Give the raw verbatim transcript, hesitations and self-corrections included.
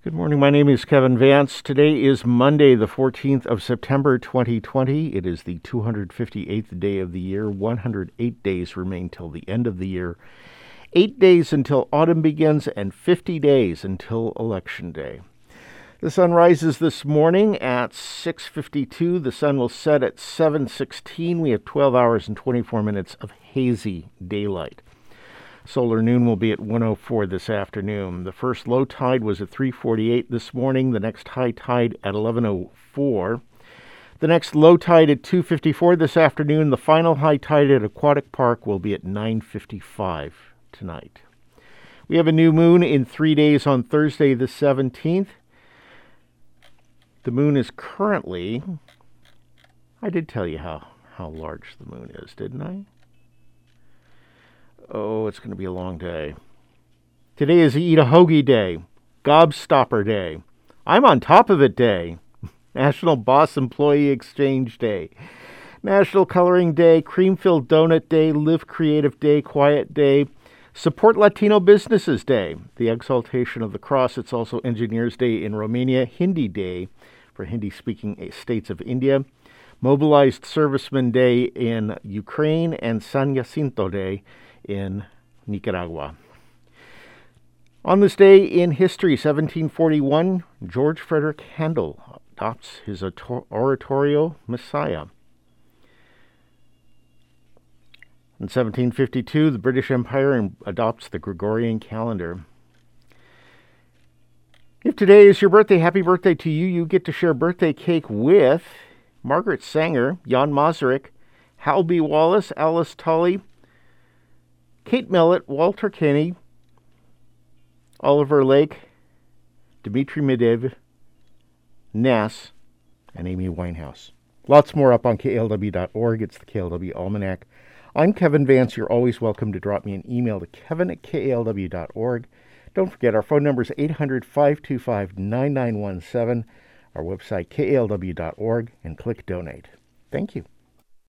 Good morning. My name is Kevin Vance. Today is Monday, the fourteenth of September, twenty twenty. It is the two hundred fifty-eighth day of the year. one hundred eight days remain till the end of the year. Eight days until autumn begins and fifty days until Election Day. The sun rises this morning at six fifty-two. The sun will set at seven sixteen. We have twelve hours and twenty-four minutes of hazy daylight. Solar noon will be at one oh four this afternoon. The first low tide was at three forty-eight this morning. The next high tide at eleven oh four. The next low tide at two fifty-four this afternoon. The final high tide at Aquatic Park will be at nine fifty-five tonight. We have a new moon in three days on Thursday the seventeenth. The moon is currently... I did tell you how, how large the moon is, didn't I? Oh, it's going to be a long day. Today is Eat a Hoagie Day, Gobstopper Day, I'm on top of it Day, National Boss Employee Exchange Day, National Coloring Day, Cream-Filled Donut Day, Live Creative Day, Quiet Day, Support Latino Businesses Day, the Exaltation of the Cross. It's also Engineers Day in Romania, Hindi Day for Hindi-speaking states of India, Mobilized Servicemen Day in Ukraine, and San Jacinto Day in Nicaragua. On this day in history, seventeen forty-one, George Frederick Handel adopts his oratorio Messiah. In seventeen fifty-two, the British Empire adopts the Gregorian calendar. If today is your birthday, happy birthday to you. You get to share birthday cake with Margaret Sanger, Jan Masaryk, Hal B. Wallace, Alice Tully, Kate Millett, Walter Kinney, Oliver Lake, Dmitry Medvedev, Ness, and Amy Winehouse. Lots more up on K L W dot org. It's the K L W Almanac. I'm Kevin Vance. You're always welcome to drop me an email to kevin at K L W dot org. Don't forget, our phone number is eight hundred, five two five, nine nine one seven. Our website, K L W dot org, and click Donate. Thank you.